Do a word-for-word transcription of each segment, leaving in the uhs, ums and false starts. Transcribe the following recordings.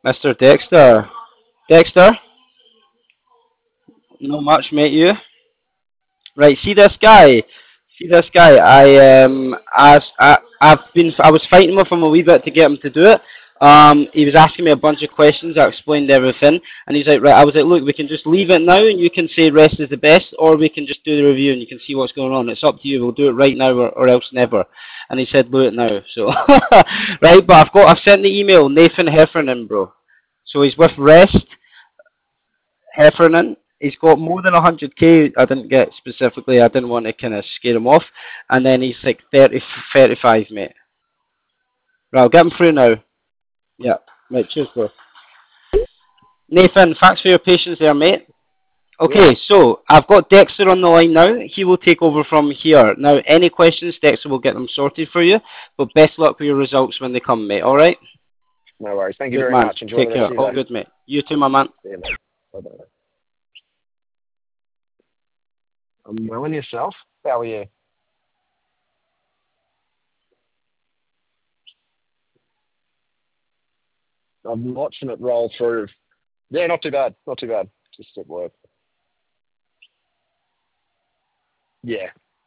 Mister Dexter. Dexter? Not much, mate, you? Right, see this guy? See this guy? I um, I, I, I've been, I was fighting with him a wee bit to get him to do it. Um, he was asking me a bunch of questions. I explained everything, and he's like, right. I was like, look, we can just leave it now, and you can say rest is the best, or we can just do the review, and you can see what's going on. It's up to you. We'll do it right now, or, or else never. And he said, do it now. So, right, but I've got, I've sent the email, Nathan Heffernan, bro. So he's with Rest Heffernan. He's got more than one hundred k. I didn't get specifically. I didn't want to kind of scare him off. And then he's like thirty, thirty-five, mate. Right, I'll get him through now. Yeah. Right, cheers, bro. Nathan, thanks for your patience there, mate. Yep. Okay, so I've got Dexter on the line now. He will take over from here. Now, any questions, Dexter will get them sorted for you. But best luck with your results when they come, mate. All right? No worries. Thank you Good very man. much. Enjoy the Take rest care. of All your day. good, mate. You too, my man. See you, mate. Bye-bye. I'm well, and yourself? How are you? I'm watching it roll through. Yeah, not too bad. Not too bad. Just at work. Yeah.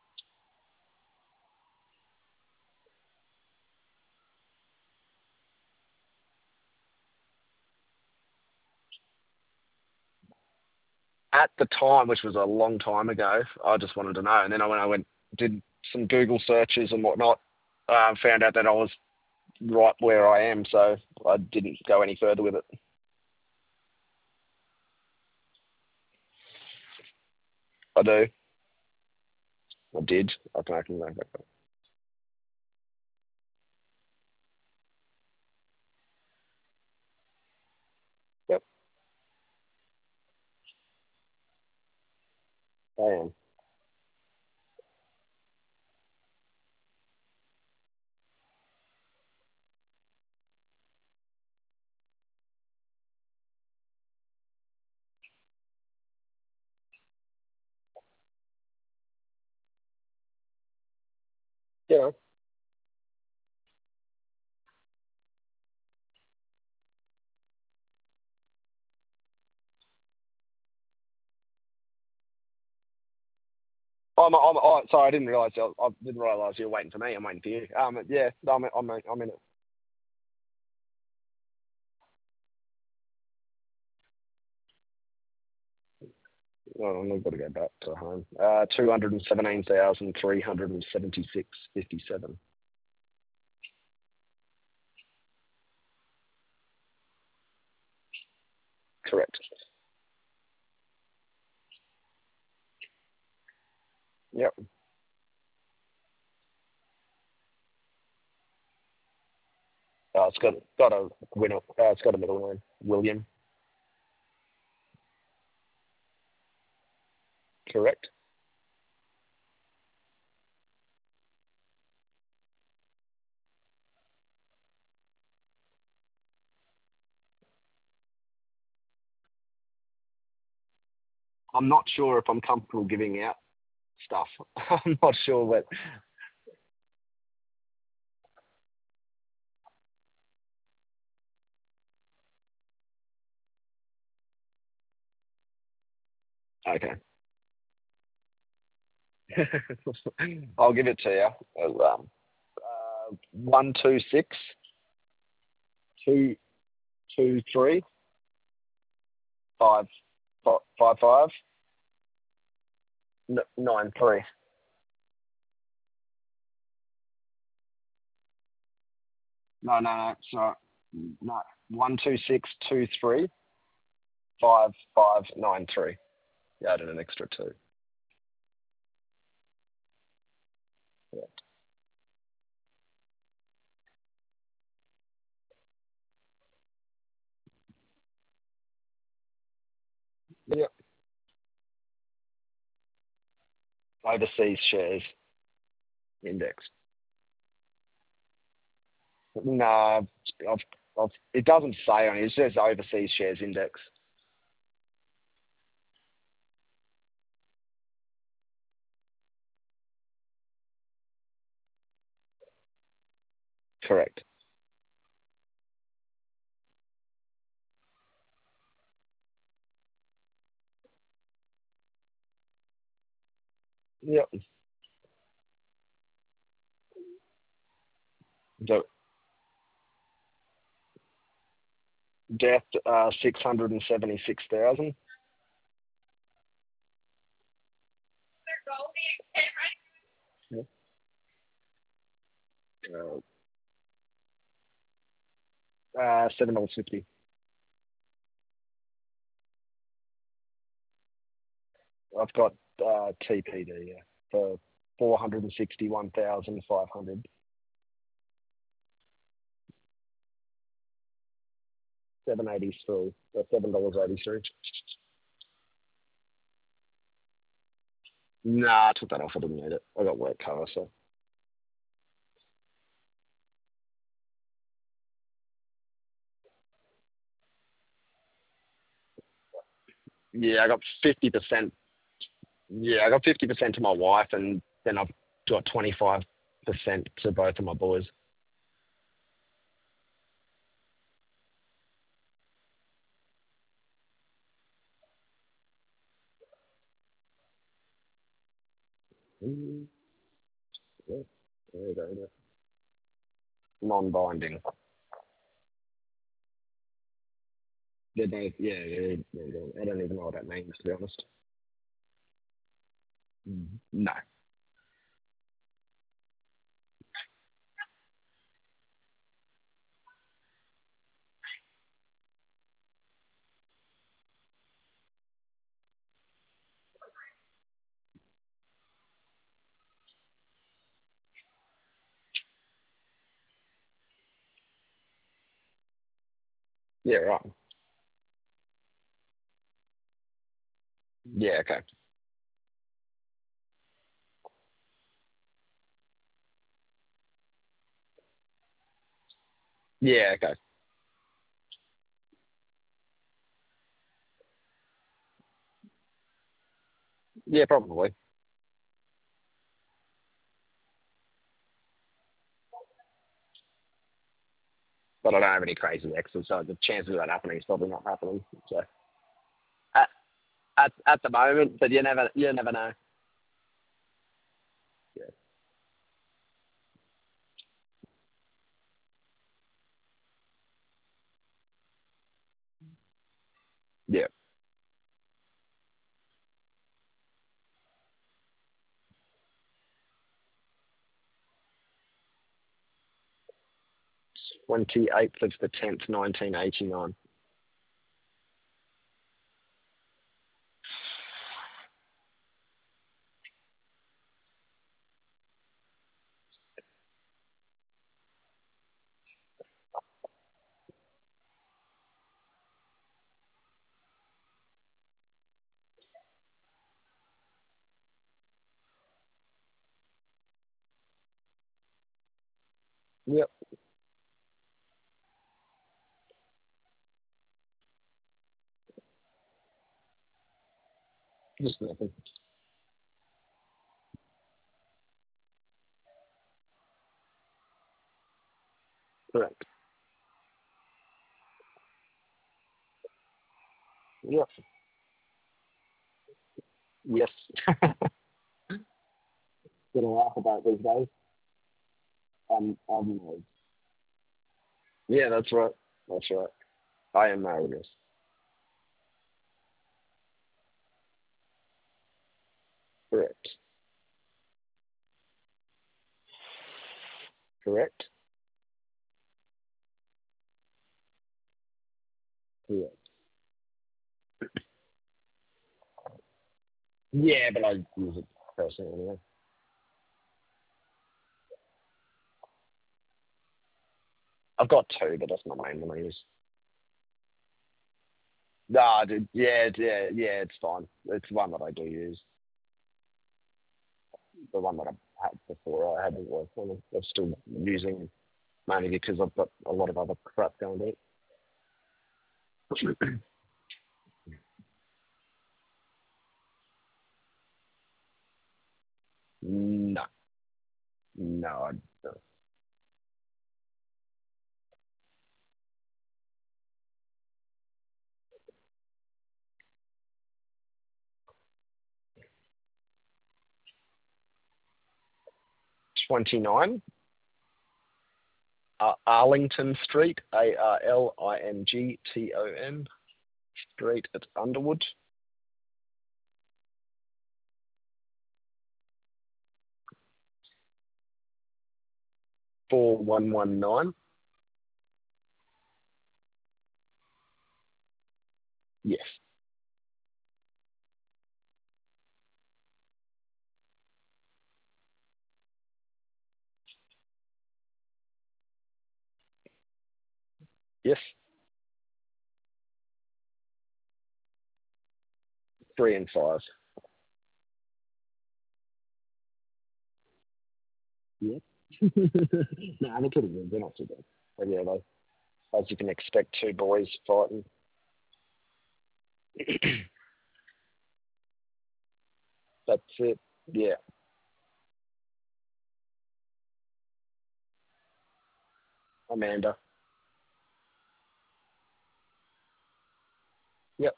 At the time, which was a long time ago, I just wanted to know. And then I, when I went, did some Google searches and whatnot, uh, found out that I was right where I am. So I didn't go any further with it. I do. I did. I can, I can go back. Yep, I am. Yeah. I'm, I'm, oh, sorry, I didn't realise. I, I didn't realise you were waiting for me. I'm waiting for you. Um, yeah, I'm, I'm, I'm in it. Oh, I've got to go back to home. Uh, two hundred and seventeen thousand three hundred and seventy-six fifty-seven. Correct. Yep. Uh, it's got got a winner. Uh, it's got a middle name. William. Correct. I'm not sure if I'm comfortable giving out stuff. I'm not sure what. Okay. I'll give it to you. Um, uh, one two six two two three five five five five n- nine three. No, no, no. Sorry. No. One two six two three five five nine three. You added an extra two. Yeah. Yep. Overseas shares index. No, I've, I've, it doesn't say on it. It says overseas shares index. Correct. Yep. So death, uh, six hundred and seventy-six thousand. Yep. Uh, uh, seven dollars fifty. I've got uh, T P D, yeah, for four hundred and sixty-one thousand five hundred. Seven eighty three. Uh, seven dollars eighty three. Nah, I took that off. I didn't need it. I got work cover, so yeah, I got fifty percent. Yeah, I got fifty percent to my wife, and then I've got twenty-five percent to both of my boys. Mm, yeah, there you go. Yeah. Non-binding. They don't, yeah, yeah, yeah, yeah. I don't even know what that means, to be honest. Mm. No. Yeah, right. Yeah, okay. Yeah, okay. Yeah, probably. But I don't have any crazy exes, so the chances of that happening is probably not happening. So at at, at the moment, but you never you never know. Yeah. Yeah. Twenty eighth of the tenth, nineteen eighty nine. Yep. Just nothing. Correct. Yep. Yes. Gonna laugh about these days. Um, um, yeah, that's right. That's right. I am married. Yes. Correct. Correct. Correct. Yeah, but I use it personally anyway. I've got two, but that's not my main one I use. Nah, dude. Yeah, it's- yeah, yeah. It's fine. It's one that I do use. The one that I had before I hadn't worked on. I'm still using mainly because I've got a lot of other crap going on. No, no, I don't. twenty-nine, uh, Arlington Street, A R L I N G T O N, Street at Underwood. four one one nine. Yes. Yes. Three and five. Yeah. No, they're pretty good. They're not too bad. But yeah, they, as you can expect, two boys fighting. That's it. Yeah. Amanda. Yep.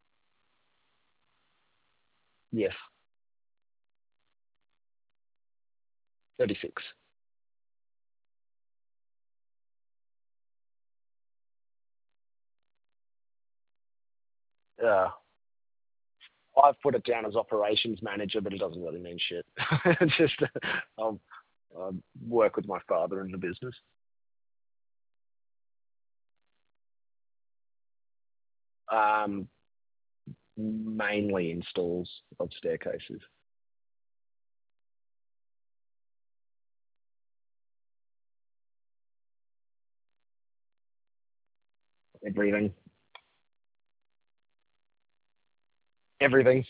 Yes. thirty-six. Yeah. I've put it down as operations manager, but it doesn't really mean shit. It's just uh, um, I work with my father in the business. Um, mainly installs of staircases. Everything. Everything.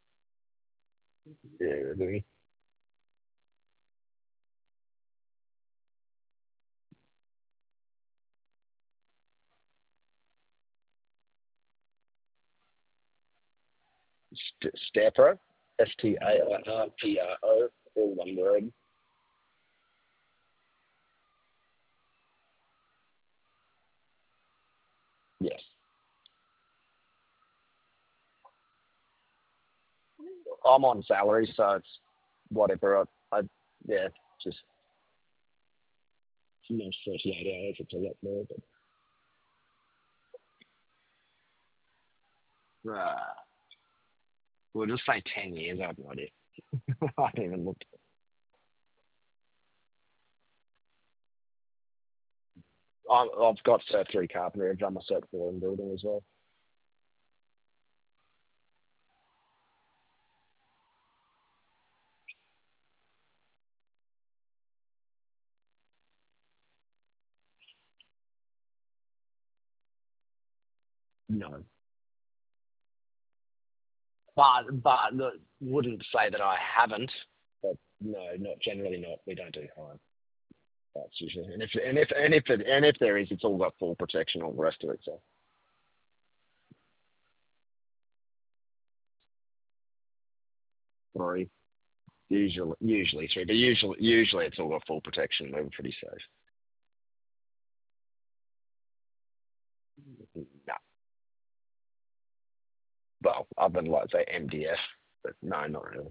Yeah, everything. St- Stapro. S T A I R P R O. All one word. Yes. I'm on salary, so it's whatever. I, I yeah, just you know, thirty-eight hours. It's a lot more, but uh, we'll just say ten years. I have no idea. I haven't even looked. I'm, I've got Cert three carpentry. I've done my Cert four in building as well. No, but but look, wouldn't say that I haven't. But no, not generally not. We don't do hire. That's usually and if and if and if it, and if there is, it's all got full protection. All the rest of it. So three. Usually, usually three, but usually, usually it's all got full protection. We're pretty safe. No, well, other than like say M D F, but no, not really.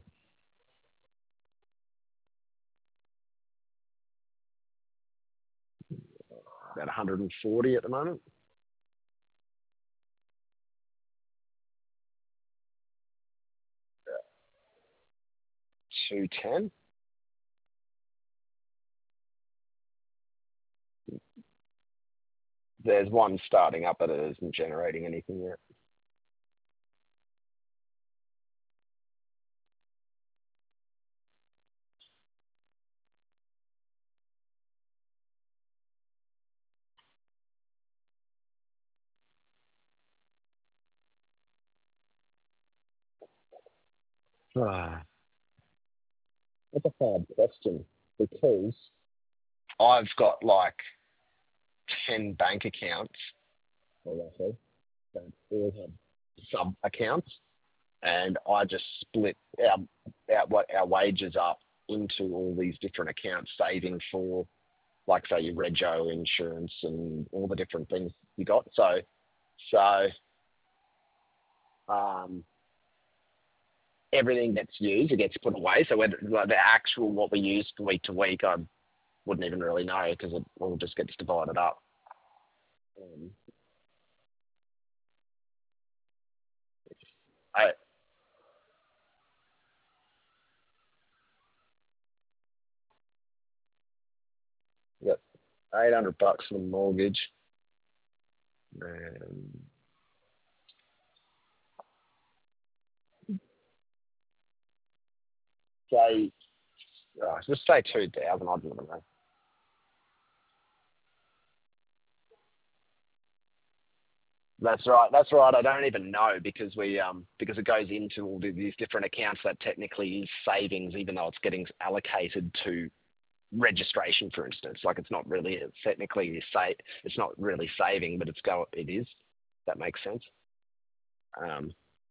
About one hundred forty at the moment. two ten. There's one starting up, but it isn't generating anything yet. Ah, that's a hard question because I've got like ten bank accounts, or roughly, that all have sub accounts, and I just split our, our what our wages up into all these different accounts, saving for like say your rego insurance and all the different things you got. So so um, everything gets used, it gets put away. So whether like the actual what we use week to week, I wouldn't even really know because it all just gets divided up. Um, I, got eight hundred bucks for the mortgage. Um, say, oh, just say two thousand. I don't know. That's right. That's right. I don't even know because we um because it goes into all these different accounts that technically is savings, even though it's getting allocated to registration, for instance. Like it's not really it's technically say it's not really saving, but it's go it is. That makes sense. Um,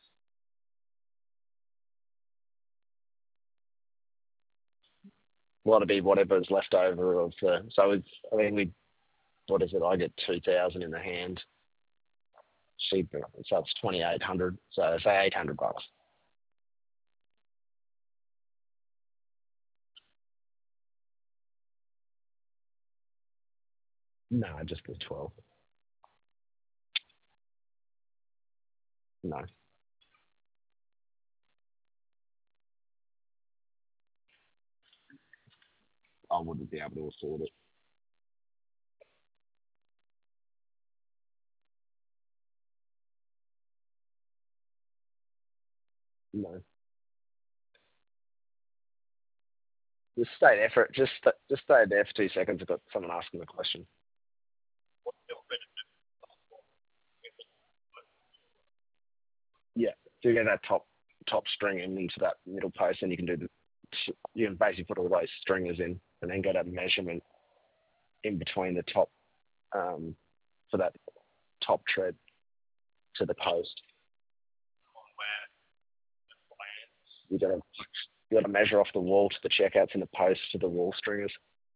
well, it'll be whatever's left over of the. So it's I mean we what is it? I get two thousand in the hand. She so it's twenty eight hundred. So say eight hundred bucks. No, just the twelve. No, I wouldn't be able to afford it. No. Just stay there for just just stay there for two seconds. I've got someone asking the question. Yeah. So you get that top top string in into that middle post, and you can do the you can basically put all those stringers in, and then get a measurement in between the top um, for that top tread to the post. You got to you got to measure off the wall to the checkouts and the post to the wall stringers.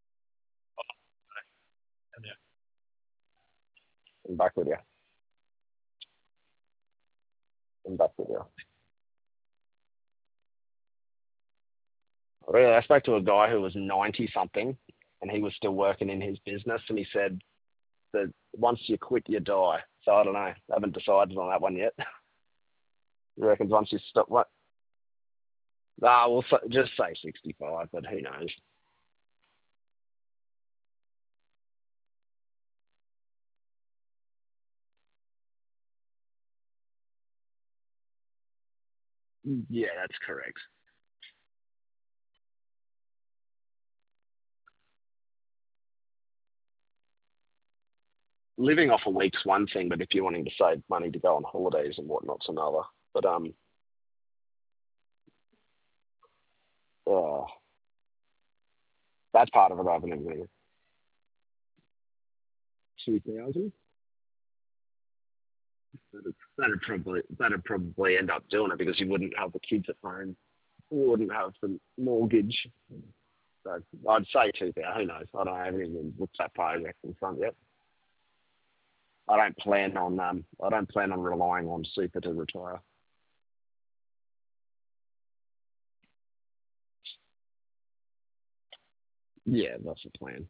And back with you. And back with you. Really, I spoke to a guy who was ninety something, and he was still working in his business, and he said that once you quit, you die. So I don't know. I haven't decided on that one yet. You reckon once you stop what? Ah, we'll s- just say sixty-five, but who knows? Yeah, that's correct. Living off a week's one thing, but if you're wanting to save money to go on holidays and whatnot's another. But um, oh, that's part of it. I haven't even two thousand. That'd, that'd probably that'd probably end up doing it because you wouldn't have the kids at home. You wouldn't have the mortgage. So I'd say two thousand. Who knows? I don't know. I haven't even looked that far in front yet. I don't plan on um. I don't plan on relying on super to retire. Yeah, that's the plan.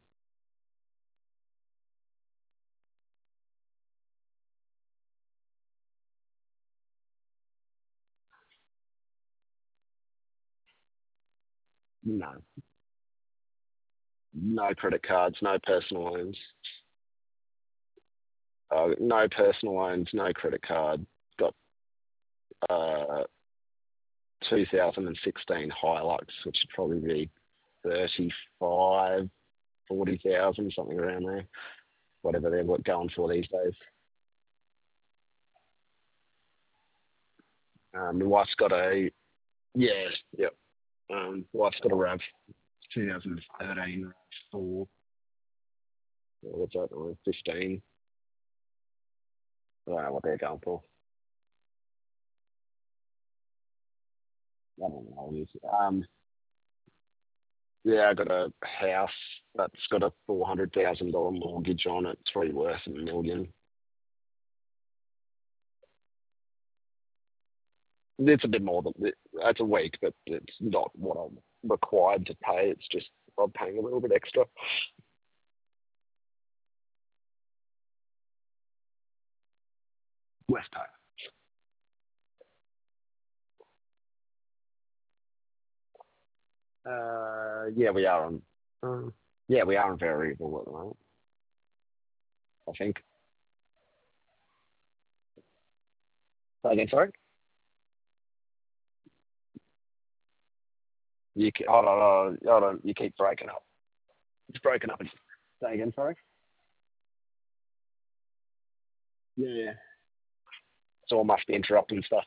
No, no credit cards, no personal loans. Uh, no personal loans, no credit card. Got uh two thousand sixteen Hilux, which would probably be thirty-five, forty thousand, something around there. Whatever they're going for these days. Um, my wife's got a yeah, yep. Um, wife's got a RAV twenty thirteen four. What's that? uh, fifteen. I don't know what they're going for. I don't know what it is. Um, yeah, I got a house that's got a four hundred thousand dollar mortgage on it. It's probably worth a million. It's a bit more than that's a week, but it's not what I'm required to pay. It's just I'm paying a little bit extra. Westpac. Uh, yeah, we are on. Uh, yeah, we are on variable at the moment. I think. Again, sorry. You ke- hold on, hold on, hold on. You keep breaking up. It's broken up. Say again, sorry. Yeah, yeah. So I must be interrupting stuff.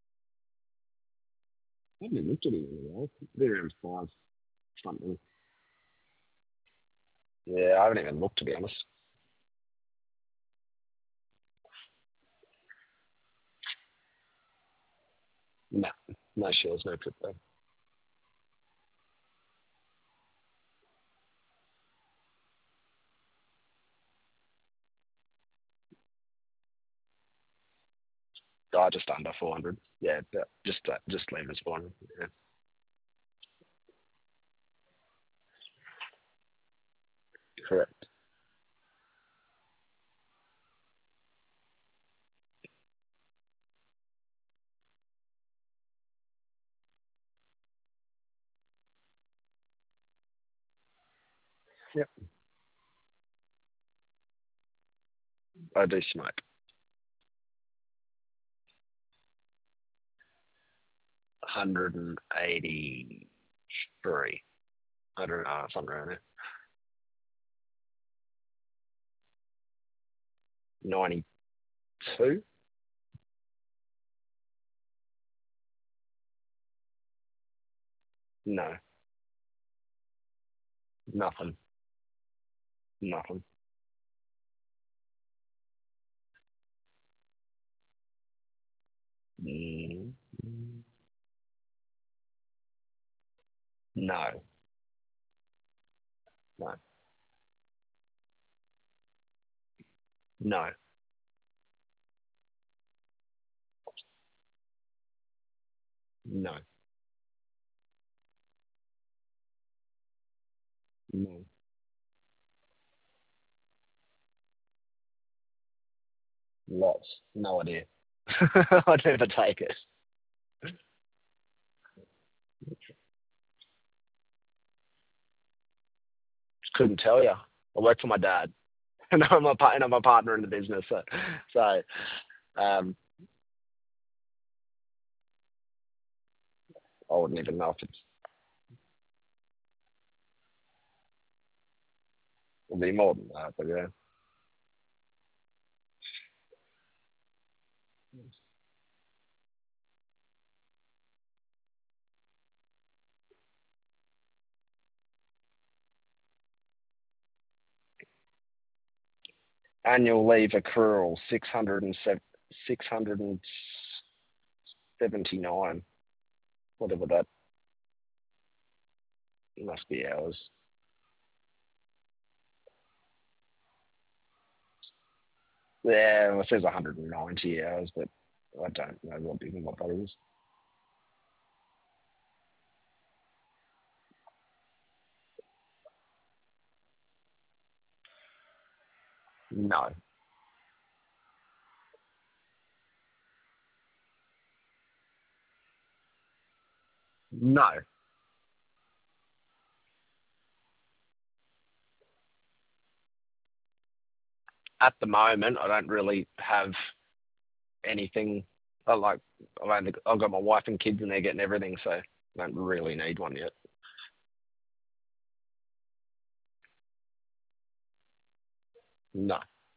I haven't even looked at it in a while. They're around five something. Yeah, I haven't even looked to be honest. No, no shares, no crypto. Oh, just under four hundred. Yeah, but just uh, just leave it as four hundred. Yeah. Correct. Yep. I do smoke. one hundred eighty-three. I don't know, something around there. ninety-two? No, nothing. Nothing. Mm, no, no, no, no, no. Lots. No idea. I'd never take it. Couldn't tell you. I work for my dad, and I'm a pa- and I'm a partner in the business. So, so um, I wouldn't even know if it's it'll be more than that. But yeah, annual leave accrual six hundred and six hundred and seventy nine. Whatever that must be hours. Yeah, well, it says one hundred and ninety hours, but I don't know what even what that is. No, no. At the moment, I don't really have anything. I like I've only I've got my wife and kids, and they're getting everything, so I don't really need one yet. No,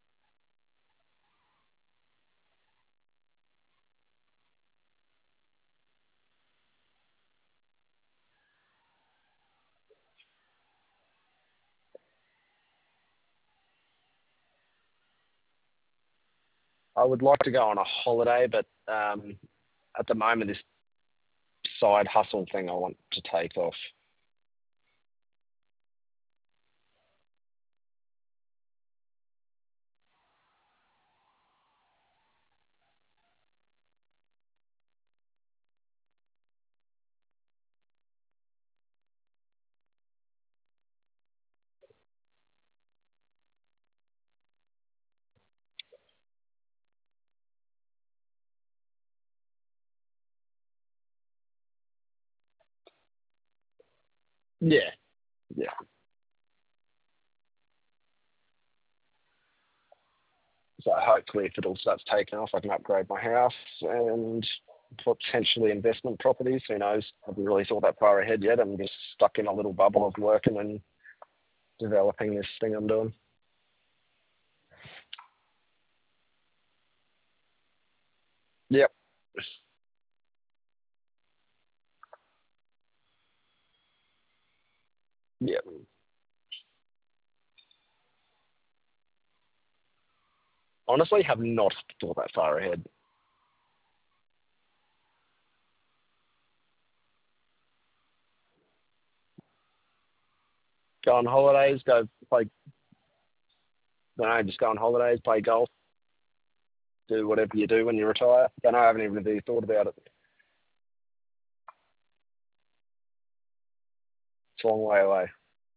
I would like to go on a holiday, but um, at the moment, this side hustle thing I want to take off. Yeah, yeah. So hopefully, if it all starts taking off, I can upgrade my house and potentially investment properties. Who knows? I haven't really thought that far ahead yet. I'm just stuck in a little bubble of working and developing this thing I'm doing. Yep. Yep. Honestly, have not thought that far ahead. Go on holidays, go play. No, just go on holidays, play golf, do whatever you do when you retire. Don't know. I haven't even really thought about it. It's a long way away.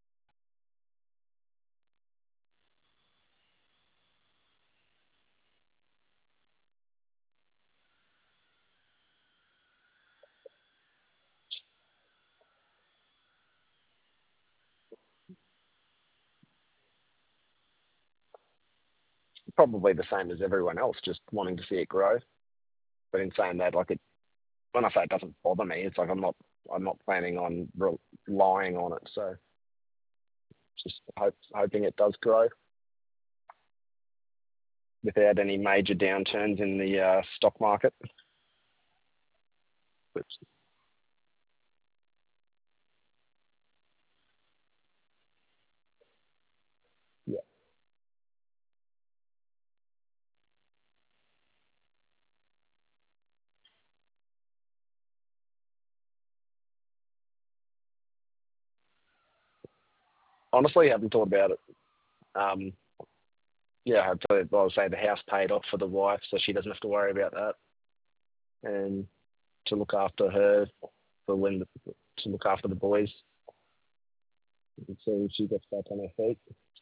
Probably the same as everyone else, just wanting to see it grow. But in saying that, like it, when I say it doesn't bother me, it's like I'm not, I'm not planning on relying on it. So just hope, hoping it does grow without any major downturns in the uh, stock market. Which, yeah, honestly, I haven't thought about it. Um, yeah, hopefully, I'll say the house paid off for the wife, so she doesn't have to worry about that, and to look after her for when the, to look after the boys and see if she gets back on her feet.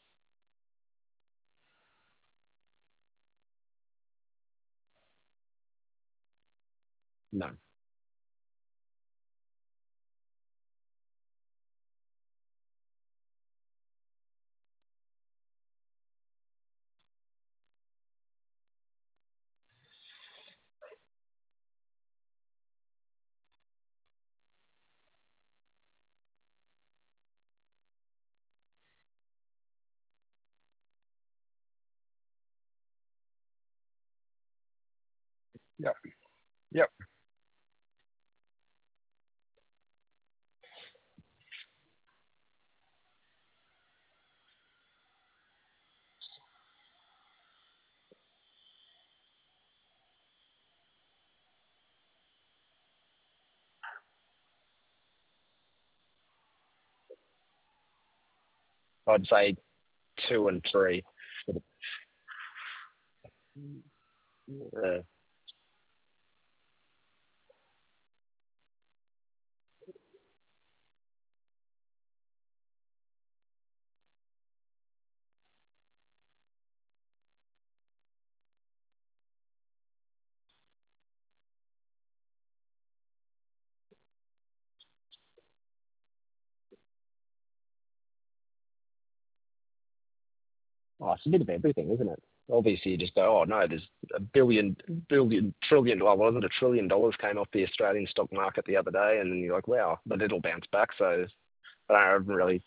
No. Yep. Yep. I'd say two and three. Uh, oh, it's a bit of everything, isn't it? Obviously, you just go, oh no, there's a billion, billion, trillion. Well, wasn't a trillion dollars came off the Australian stock market the other day, and then you're like, wow, but it'll bounce back. So I haven't really,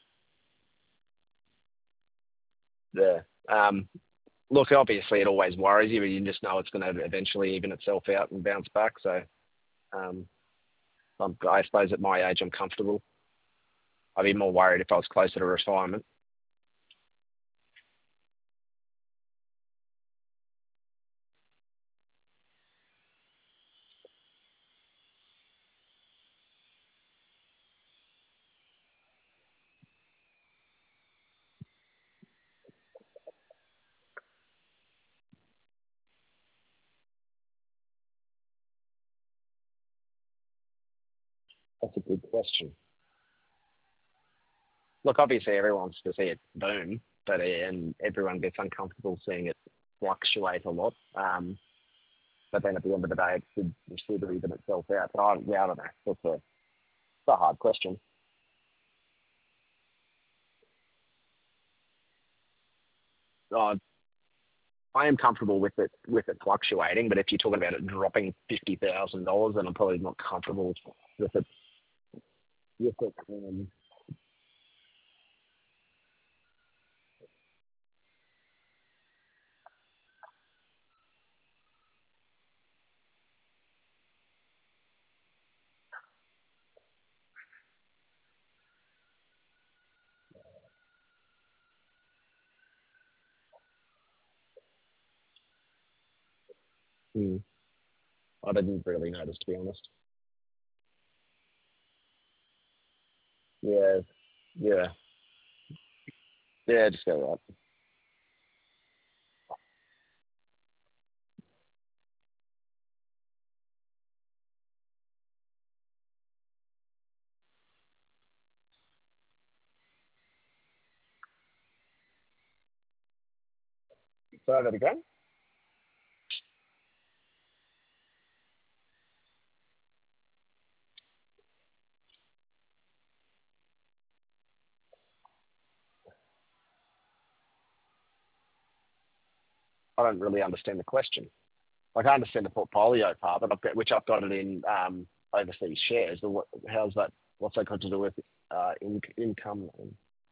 yeah. Um, look, obviously, it always worries you, but you just know it's going to eventually even itself out and bounce back. So um, I'm, I suppose at my age, I'm comfortable. I'd be more worried if I was closer to retirement. That's a good question. Look, obviously everyone wants to see it boom, but and everyone gets uncomfortable seeing it fluctuate a lot. Um, but then at the end of the day, it should, it should even itself out. But I, yeah, I don't know. That's a, it's a hard question. uh, I am comfortable with it with it fluctuating, but if you're talking about it dropping fifty thousand dollars, then I'm probably not comfortable with it. With it. Um, hmm, I didn't really notice, to be honest. Yeah, yeah, yeah. Just go right. So that again. I don't really understand the question. Like I understand the portfolio part, but I've got, which I've got it in um, overseas shares. But what, how's that? What's that got to do with uh, in, income? And,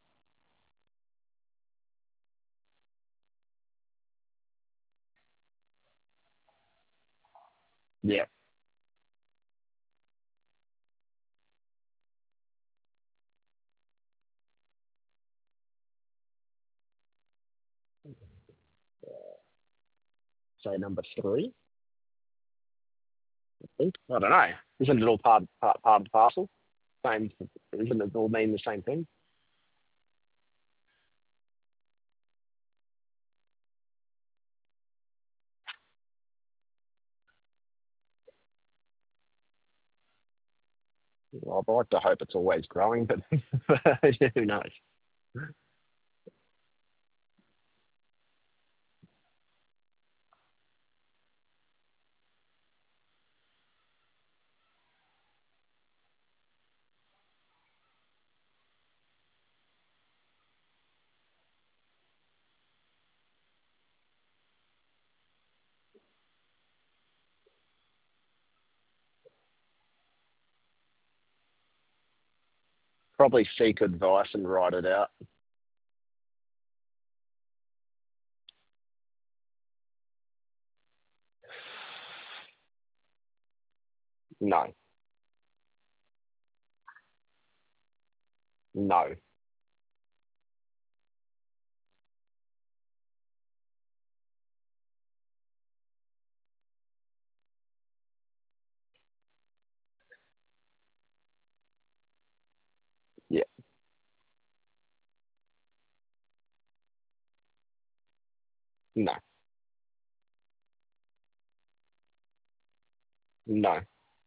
yeah. Say number three. I think. I don't know. Isn't it all part part part of the parcel? Same. Isn't it all mean the same thing? Well, I'd like to hope it's always growing, but who knows? Probably seek advice and write it out. No, no. Yeah, no, no.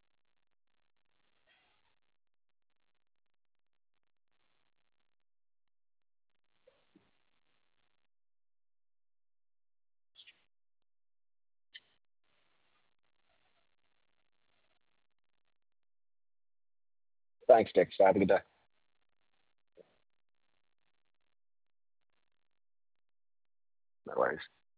Thanks, Dexter. Have a good day. No worries.